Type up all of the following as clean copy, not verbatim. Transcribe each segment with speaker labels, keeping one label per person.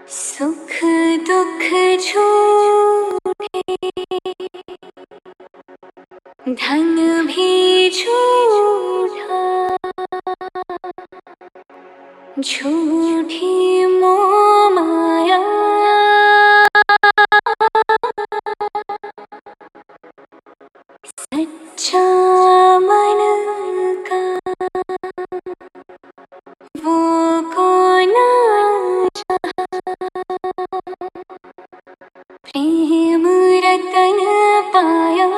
Speaker 1: सुख दुख झूठे, धन भी झूठा, झूठी मोह माया, सच्चा मन का वो कौन प्रेम रतन पाया,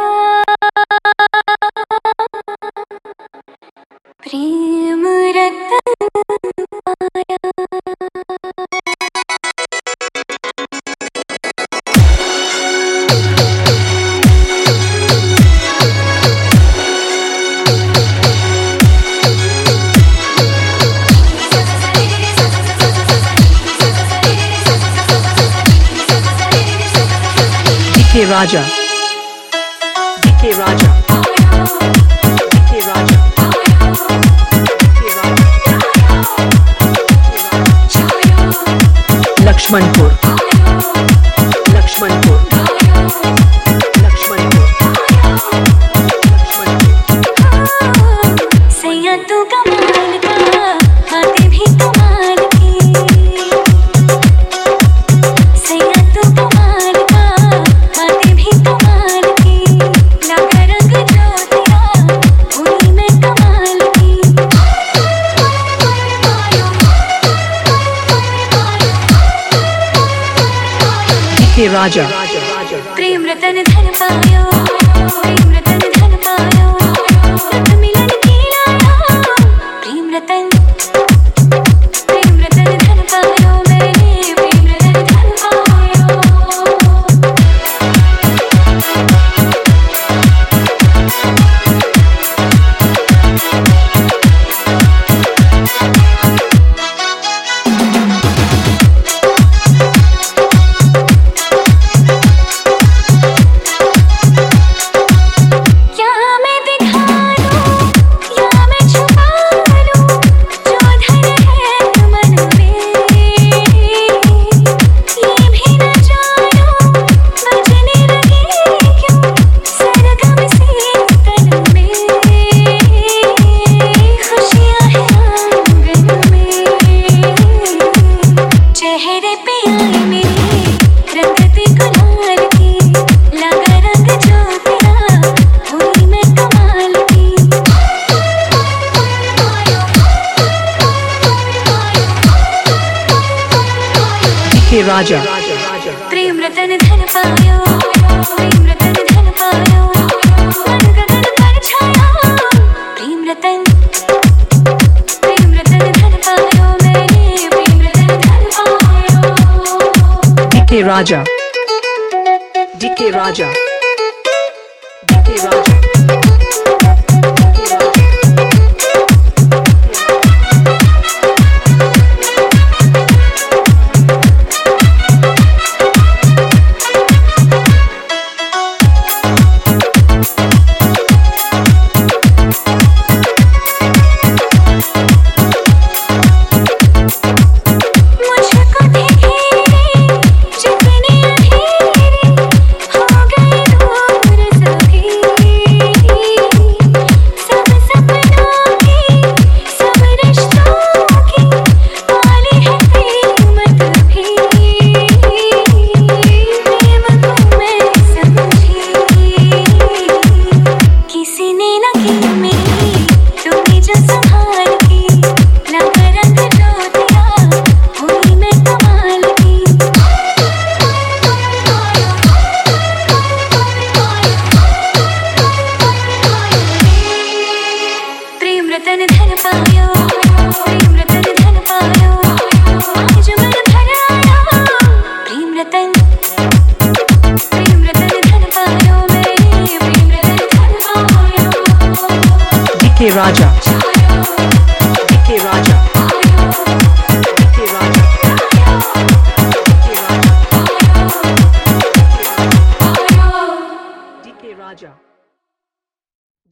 Speaker 1: प्रेम रतन पाया।
Speaker 2: DK Raja, DK Raja, DK Raja, Lakshmanpur, Lakshmanpur, Lakshmanpur,
Speaker 1: सैया तू कमाल का, बातें भी कमाल की, सैया तू कमाल का, बातें भी कमाल की, लगा रंग जो तेरा हुई मैं कमाल की।
Speaker 2: DK Raja,
Speaker 1: प्रेम रतन धन पायो, प्रेम रतन धन पायो, रत मिलन की लाया, प्रेम रतन धन पायो, मैंने प्रेम रतन धन पायो। चेहरे पे आई मेरी रंगत गुलाल की, लगा रंग जो तेरा हुई मैं कमाल की।
Speaker 2: DK Raja,
Speaker 1: प्रेम रतन धन पायो, प्रेम रतन धन पायो, मन गगन पर छाया, प्रेम रतन धन पायो, मैंने प्रेम रतन धन पायो।
Speaker 2: DK Raja, DK Raja, DK Raja. Ratan Dhan पायो, प्रेम रतन धन पायो, आज मन भर आया, प्रेम रतन धन पायो, मैंने प्रेम रतन धन पायो। DK Raja.